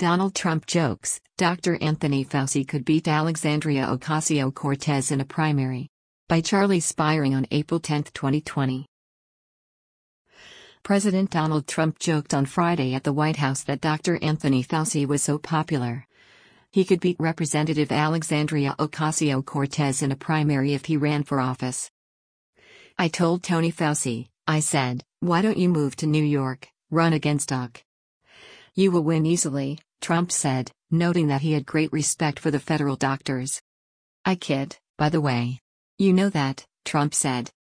Donald Trump jokes, Dr. Anthony Fauci could beat Alexandria Ocasio-Cortez in a primary. By Charlie Spiring on April 10, 2020. President Donald Trump joked on Friday at the White House that Dr. Anthony Fauci was so popular he could beat Representative Alexandria Ocasio-Cortez in a primary if he ran for office. "I told Tony Fauci, I said, why don't you move to New York, run against Doc? You will win easily," Trump said, noting that he had great respect for the federal doctors. "I kid, by the way. You know that," Trump said.